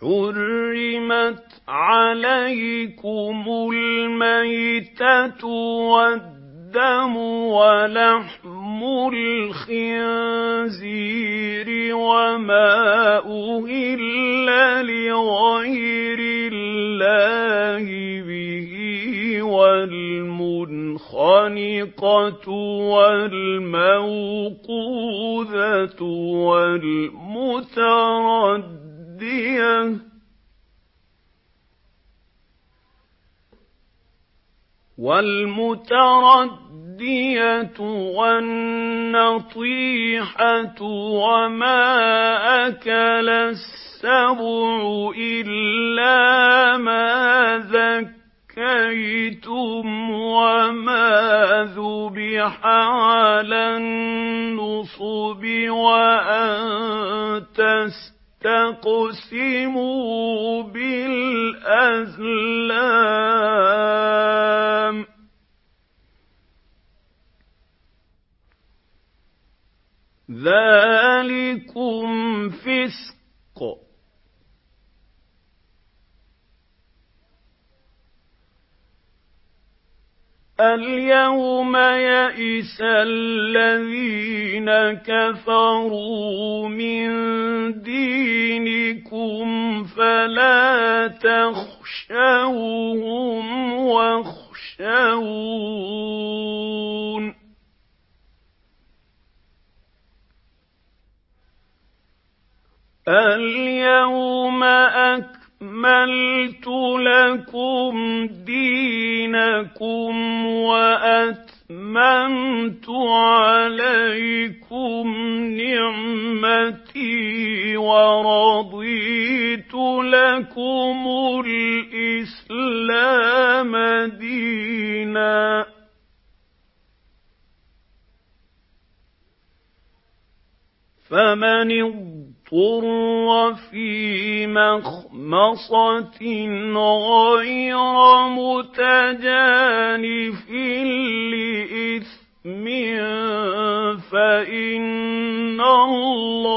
حُرِّمَتْ عَلَيْكُمُ الْمَيْتَةُ وَالدَّمُ وَلَحْمُ الْخِنزِيرِ وَمَا أُهِلَّ لِغَيْرِ اللَّهِ بِهِ وَالْمُنْخَنِقَةُ وَالْمَوْقُوذَةُ وَالْمُتَرَدِّيَةُ وَالنَّطِيحَةُ وَمَا أَكَلَ السَّبُعُ إِلَّا مَا ذَكَّيْتُمْ وَمَا ذُبِحَ عَلَى النُّصُبِ وَأَن تَسْتَقْسِمُوا بِالْأَزْلَامِ ۚ ذَٰلِكُمْ فِسْقٌ ۗ الْيَوْمَ يَئِسَ الَّذِينَ كَفَرُوا مِن دِينِكُمْ فَلَا تَخْشَوْهُمْ وَاخْشَوْنِ ۚ الْيَوْمَ أَكْمَلْتُ لَكُمْ دِينَكُمْ وَأَتْمَمْتُ عَلَيْكُمْ نِعْمَتِي وَرَضِيتُ لَكُمُ الْإِسْلَامَ دِينًا ۚ فَمَنِ اضْطُرَّ فِي مَخْمَصَةٍ غَيْرَ مُتَجَانِفٍ لِّإِثْمٍ فَإِنَّ اللَّهَ